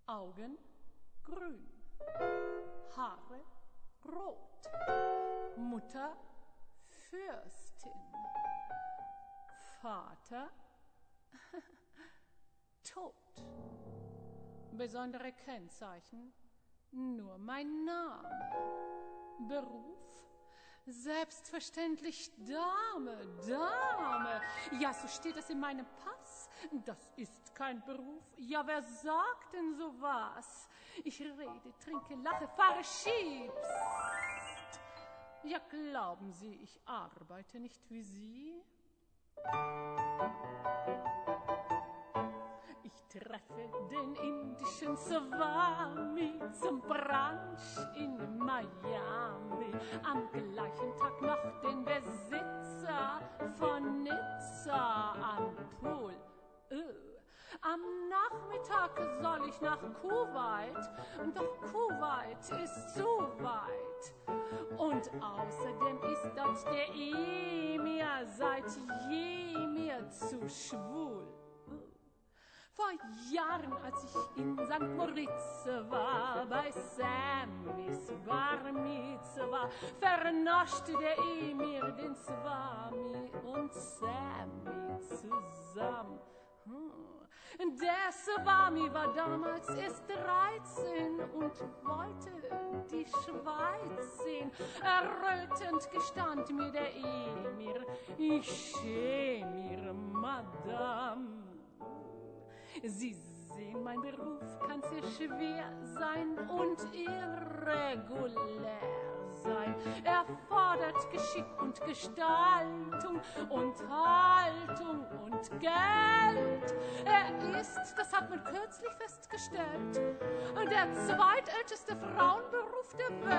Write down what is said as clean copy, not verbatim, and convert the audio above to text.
Augen grün, Haare rot, Mutter Fürstin, Vater tot. Besondere Kennzeichen, nur mein Name. Beruf, selbstverständlich Dame, Dame. Ja, so steht es in meinem Pass. Das ist kein Beruf. Ja, wer sagt denn sowas? Ich rede, trinke, lache, fahre Ski. Psst. Ja, glauben Sie, ich arbeite nicht wie Sie? Ich treffe den indischen Swami zum Brunch in Miami. Am gleichen Tag noch den Besitzer von Nizza am Pool. Am Nachmittag soll ich nach Kuwait, doch Kuwait ist zu weit. Und außerdem ist dort der Emir seit je mir zu schwul. Vor Jahren, als ich in St. Moritz war, bei Sammys Bar Mitzwa, vernoschte der Emir den Swami und Sammy zusammen. Der Swami war damals erst 13 und wollte die Schweiz sehen. Errötend gestand mir der Emir, ich schäme mir, Madame. Sie sehen, mein Beruf kann sehr schwer sein und irregulär sein. Er fordert Geschick und Gestaltung und Haltung und Geld. Er ist, das hat man kürzlich festgestellt, der zweitälteste Frauenberuf der Welt.